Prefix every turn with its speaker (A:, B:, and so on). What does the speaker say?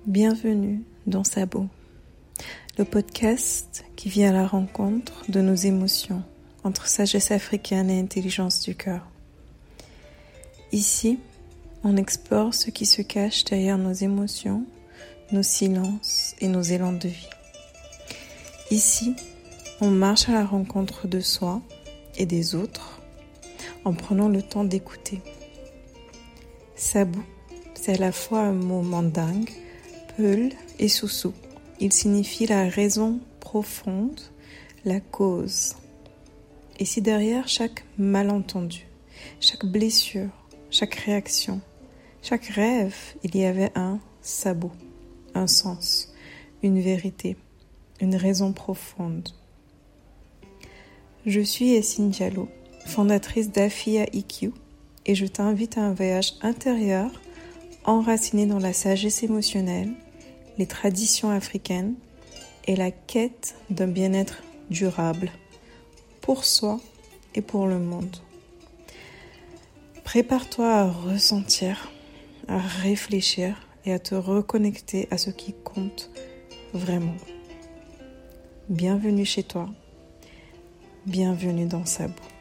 A: Bienvenue dans Sabot, le podcast qui vient à la rencontre de nos émotions entre sagesse africaine et intelligence du cœur. Ici, on explore ce qui se cache derrière nos émotions, nos silences et nos élans de vie. Ici, on marche à la rencontre de soi et des autres en prenant le temps d'écouter. Sabot, c'est à la fois un mot mandingue, Peul et Soussou. Il signifie la raison profonde, la cause. Et si derrière chaque malentendu, chaque blessure, chaque réaction, chaque rêve, il y avait un sabot, un sens, une vérité, une raison profonde. Je suis Essine Diallo, fondatrice d'Afia IQ, et je t'invite à un voyage intérieur enraciné dans la sagesse émotionnelle, les traditions africaines et la quête d'un bien-être durable pour soi et pour le monde. Prépare-toi à ressentir, à réfléchir et à te reconnecter à ce qui compte vraiment. Bienvenue chez toi, bienvenue dans Sabot.